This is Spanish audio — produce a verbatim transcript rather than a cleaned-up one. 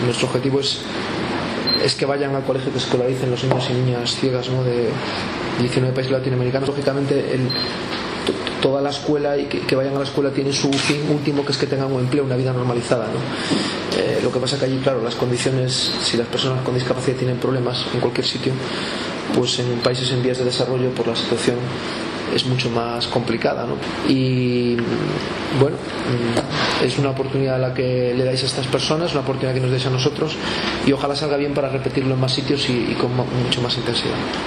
nuestro objetivo es es que vayan al colegio, que escolaricen los niños y niñas ciegas, ¿no?, de diecinueve países latinoamericanos. Lógicamente el, toda la escuela y que, que vayan a la escuela tiene su fin último, que es que tengan un empleo, una vida normalizada, ¿no? Eh, lo que pasa que allí, claro, las condiciones, si las personas con discapacidad tienen problemas en cualquier sitio, pues en países en vías de desarrollo, por la situación es mucho más complicada, ¿no? Y bueno, es una oportunidad a la que le dais a estas personas, una oportunidad que nos dais a nosotros, y ojalá salga bien para repetirlo en más sitios y, y con mucho más intensidad.